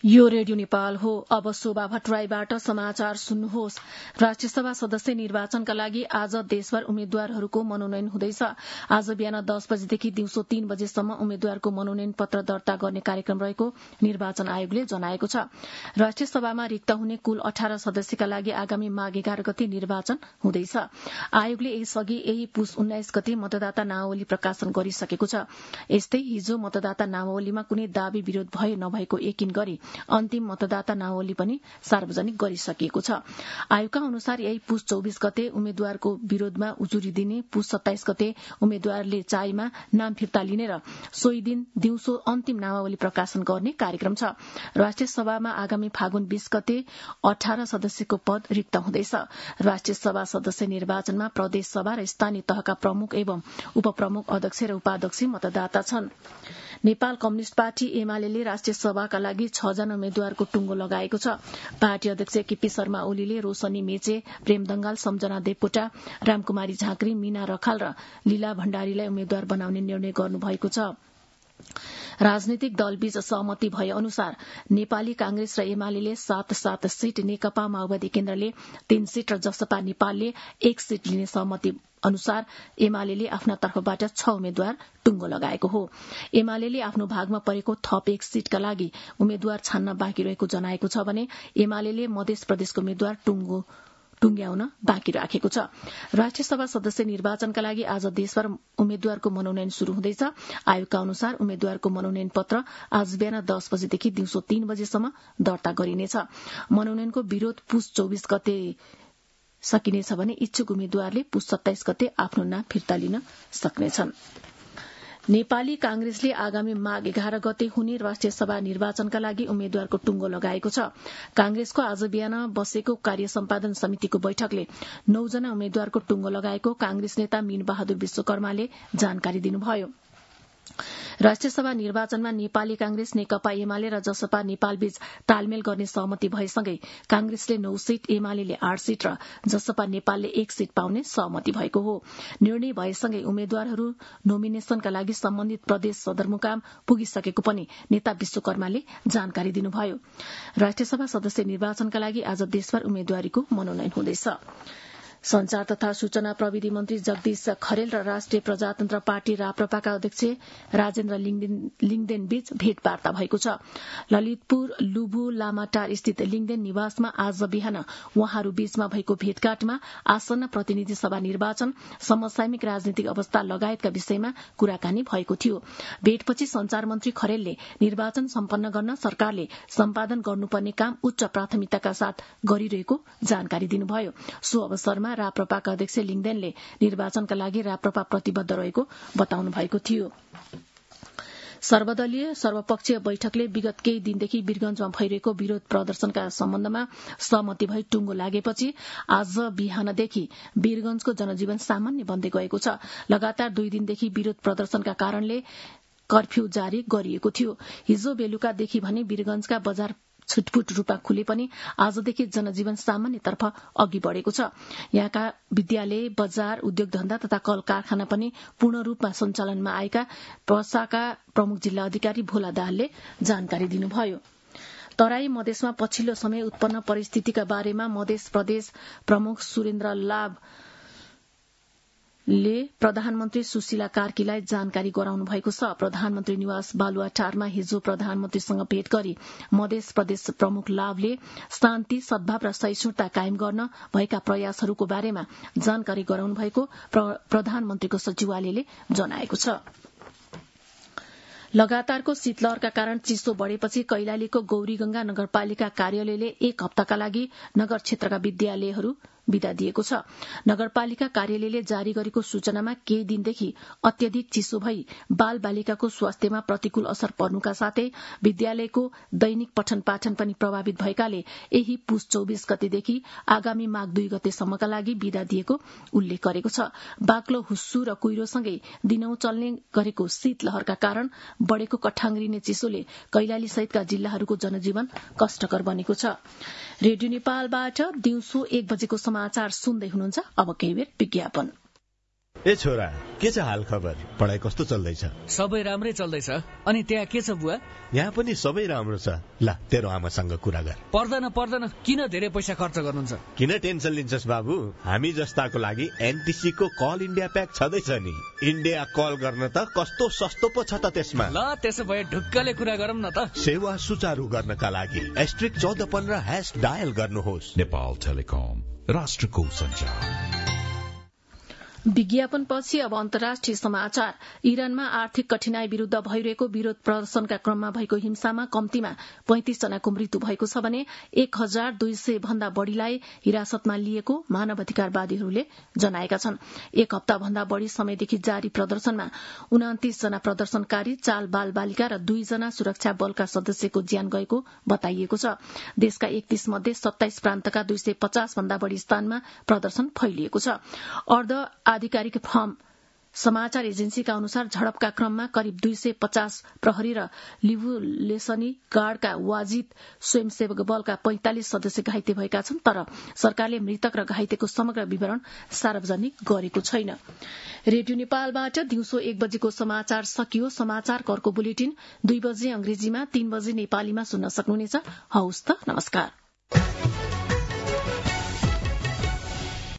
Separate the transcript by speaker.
Speaker 1: यो रेडियो नेपाल हो। अब शोभा भट्टराईबाट समाचार सुन्नुहोस्। राष्ट्रिय सभा सदस्य निर्वाचनका लागि आज देशभर उम्मेद्वारहरूको मनोनयन हुँदैछ। आज बिहान 10 बजेदेखि दिउँसो 3 बजेसम्म उम्मेद्वारको मनोनयन पत्र दर्ता गर्ने कार्यक्रम रहेको निर्वाचन आयोगले जनाएको छ। राष्ट्रिय सभामा रिक्त हुने कुल 18 सदस्यका लागि आगामी माघ 11 गते निर्वाचन हुँदैछ। आयोगले यसअघि यही पुस 19 गते मतदाता नामावली प्रकाशन गरिसकेको छ। यस्तै हिजो मतदाता नामावलीमा कुनै दावी विरोध भए नभएको यकिन गरी अन्तिम मतदाता नामावली पनि सार्वजनिक गरिसकिएको छ। आयोगका अनुसार यही पुस 24 गते उम्मेद्वारको विरोधमा उजुरी दिने, पुस 27 गते उम्मेद्वारले चाहेमा नाम फिर्ता लिने र सोही दिन दिउँसो अन्तिम नामावली प्रकाशन गर्ने कार्यक्रम छ। राष्ट्रिय सभामा आगामी फागुन 20 गते 18 सदस्यको पद रिक्त हुँदैछ। राष्ट्रिय सभा सदस्य निर्वाचनमा प्रदेश सभा र स्थानीय तहका प्रमुख एवं उपप्रमुख, अध्यक्ष र उपाध्यक्ष मतदाता छन्। नेपाल कम्युनिष्ट पार्टी एमाले राष्ट्रिय सभाका लागि 6 जना उम्मेद्वारको टुङ्गो लगाएको छ। पार्टी अध्यक्ष केपी शर्मा ओलीले रोशनी मेचे, प्रेम दंगाल, सम्झना देवकोटा, रामकुमारी झाँक्री, मीना रखाल र लीला भण्डारीलाई उम्मेद्वार बनाउने निर्णय गर्नुभएको छ। राजनीतिक दलबीच सहमति भए अनुसार नेपाली कांग्रेस र एमाले 7-7 सीट, नेकपा माओवादी केन्द्रले 3 सीट र जसपा नेपालले 1 सीट लिने सहमति अनुसार एमाले आफ्ना तर्फबाट 6 उम्मेद्वार टुङ्गो लगाएको हो। एमाले आफ्नो भागमा परेको थप 1 सीटका लागि उम्मेद्वार छान्न बाँकी रहेको जनाएको छ भने एमाले मध्य प्रदेशको उम्मेद्वार टुंग्याउन बाँकी राखेको छ। राष्ट्रिय सभा सदस्य निर्वाचनका लागि आज देशभर उम्मेद्वारको मनोनयन शुरू हुँदैछ। आयोगका अनुसार उम्मेद्वारको मनोनयन पत्र आज बिहान 10 बजेदेखि दिउँसो 3 बजेसम्म दर्ता गरिनेछ। मनोनयनको विरोध पुस 24 गते सकिनेछ भने इच्छुक उम्मेद्वारले पुस 27 गते आफ्नो नाम फिर्ता लिन सक्नेछन्। नेपाली कांग्रेसले आगामी माघ 11 गते हुने राष्ट्रिय सभा निर्वाचनका लागि उम्मेद्वारको टुङ्गो लगाएको छ। कांग्रेसको आज बिहान बसेको कार्य सम्पादन समितिको बैठकले 9 जना उम्मेद्वारको टुङ्गो लगाएको कांग्रेस नेता मीन बहादुर विश्वकर्माले जानकारी दिनुभयो। राष्ट्रिय सभा निर्वाचनमा नेपाली कांग्रेस, नेकपा एमाले र जसपा नेपालबीच तालमेल गर्ने सहमति भएसँगै कांग्रेसले 9 सीट, एमाले 8 सीट र जसपा नेपालले 1 सीट पाउने सहमति भएको हो। निर्णय भएसँगै उम्मेद्वारहरू नोमिनेशनका लागि सम्बन्धित प्रदेश सदरमुकाम पुगिसकेको पनि नेता विश्वकर्माले जानकारी दिनुभयो। राष्ट्रिय सभा सदस्य निर्वाचनका लागि आज देशभर उम्मेद्वारीको मनोनयन हुँदैछ। संचार तथा सूचना प्रविधि मन्त्री जगदीश खरेल र राष्ट्रिय प्रजातन्त्र पार्टी राप्रपाका अध्यक्ष राजेन्द्र लिङदेन बीच भेटवार्ता भएको छ। ललितपुर लुबु लामाटार स्थित लिङदेन निवासमा आज बिहान उहाँहरू बीचमा भएको भेटघाटमा आसन्न प्रतिनिधि सभा निर्वाचन, समसामयिक राजनीतिक अवस्था लगायतका विषयमा कुराकानी भएको थियो। भेटपछि संचार मन्त्री खरेलले निर्वाचन सम्पन्न गर्न सरकारले सम्पादन गर्नुपर्ने काम उच्च प्राथमिकताका साथ गरिरहेको जानकारी दिनुभयो। सो अवसरमा राप्रपाका अध्यक्ष लिङदेनले निर्वाचनका लागि राप्रपा प्रतिबद्ध रहेको बताउनु भएको थियो। सर्वदलीय सर्वपक्षीय बैठकले विगत केही दिनदेखि वीरगंजमा भइरहेको विरोध प्रदर्शनका सम्बन्धमा सहमति भई टुङ्गो लागेपछि आज बिहानदेखि वीरगंजको जनजीवन सामान्य बन्दै गएको छ। लगातार 2 दिनदेखि विरोध प्रदर्शनका कारणले कर्फ्यू जारी गरिएको थियो। हिजो बेलुकादेखि भने वीरगंजका बजार छुटपुट रूपमा खुले पनि आजदेखि जनजीवन सामान्यतर्फ अघि बढ़ेको छ। यहाँका विद्यालय, बजार, उद्योग धन्दा तथा कल कारखाना पनि पूर्ण रूपमा सञ्चालनमा आएका पर्साका प्रमुख जिल्ला अधिकारी भोला दाहालले जानकारी दिनुभयो। तराई मधेसमा पछिल्लो समय उत्पन्न परिस्थितिका बारेमा मध्य प्रदेश प्रमुख सुरेन्द्र लाभले प्रधानमन्त्री सुशीला कार्कीलाई जानकारी गराउनु भएको छ। प्रधानमन्त्री निवास बालुवाटारमा हिजो प्रधानमन्त्रीसँग भेट गरी मध्य प्रदेश प्रमुख लाभले शान्ति, सद्भाव र सहिष्णुता कायम गर्न भएका प्रयासहरूको बारेमा जानकारी गराउनु भएको प्रधानमन्त्रीको सचिवालयले जनाएको छ। लगातारको शीतलहरका कारण चिसो बढ़ेपछि कैलालीको गौरीगंगा नगरपालिका कार्यालयले 1 हप्ताका लागि नगर क्षेत्रका विद्यालयहरू विदा दिएको छ। नगरपालिका कार्यालयले जारी गरेको सूचनामा केही दिनदेखि अत्यधिक चिसो भई बाल बालिकाको स्वास्थ्यमा प्रतिकूल असर पर्नुका साथै विद्यालयको दैनिक पठन पाठन पनि प्रभावित भएकाले यही पुस 24 गतेदेखि आगामी माघ 2 गतेसम्मका लागि विदा दिएको उल्लेख गरेको छ। बाक्लो हुस्सु र कुहिरोसँगै दिनौं चल्ने गरेको शीतलहरका कारण बढ़ेको कठाङ्ग्रिने चिसोले कैलाली सहितका जिल्लाहरूको जनजीवन कष्टकर बनेको छ। रेडियो नेपालबाट दिउँसो 1 बजेको समाचार सुन्दै हुनुहुन्छ। अब केही बेर विज्ञापन।
Speaker 2: ए छोरा, के छ हाल खबर? पढाइ कस्तो चल्दैछ?
Speaker 3: सबै राम्रै चल्दैछ। अनि त्यहाँ के छ बुवा?
Speaker 2: यहाँ पनि सबै राम्रो छ। ल, तेरो आमासँग कुरा गर।
Speaker 3: पर्दैन, किन धेरै पैसा खर्च गर्नुहुन्छ?
Speaker 2: किन टेन्सन लिन्छस् बाबु? हामी जस्ताको लागि एनटिसी को कल इन्डिया प्याक छँदैछ नि। इन्डिया कल गर्न त कस्तो सस्तो पो छ त त्यसमा।
Speaker 3: ल, त्यसो भए ढुक्कले कुरा गरौँ न त।
Speaker 2: सेवा सुचारू गर्नका लागि *1415# डायल गर्नुहोस्।
Speaker 4: नेपाल टेलिकम, राष्ट्रको सञ्चार।
Speaker 1: विज्ञापनपछि अब अन्तर्राष्ट्रिय समाचार। इरानमा आर्थिक कठिनाई विरूद्ध भइरहेको विरोध प्रदर्शनका क्रममा भएको हिंसामा कम्तीमा 35 जनाको मृत्यु भएको छ भने 1200 भन्दा बढ़ीलाई हिरासतमा लिएको मानवाधिकारवादीहरूले जनाएका छन्। एक हप्ता भन्दा बढ़ी समयदेखि जारी प्रदर्शनमा 29 जना प्रदर्शनकारी, 4 बाल बालिका र 2 जना सुरक्षा बलका सदस्यको ज्यान गएको बताइएको छ। देशका 31 मध्ये 27 प्रान्तका 250 भन्दा बढ़ी स्थानमा प्रदर्शन फैलिएको छ। अर्ध आधिकारिक फर्म समाचार एजेन्सीका अनुसार झडपका क्रममा करिब 250 प्रहरी र लिबुलेसनी गार्डका वाजिद स्वयंसेवक बलका 45 सदस्य घाइते भएका छन्, तर सरकारले मृतक र घाइतेको समग्र विवरण सार्वजनिक गरेको छैन। रेडियो नेपालबाट दिउँसो 1 बजेको समाचार सकियो। समाचारको अर्को बुलेटिन 2 बजे अंग्रेजीमा, 3 बजे नेपालीमा सुन्न सक्नुहुनेछ। हवस् त, नमस्कार।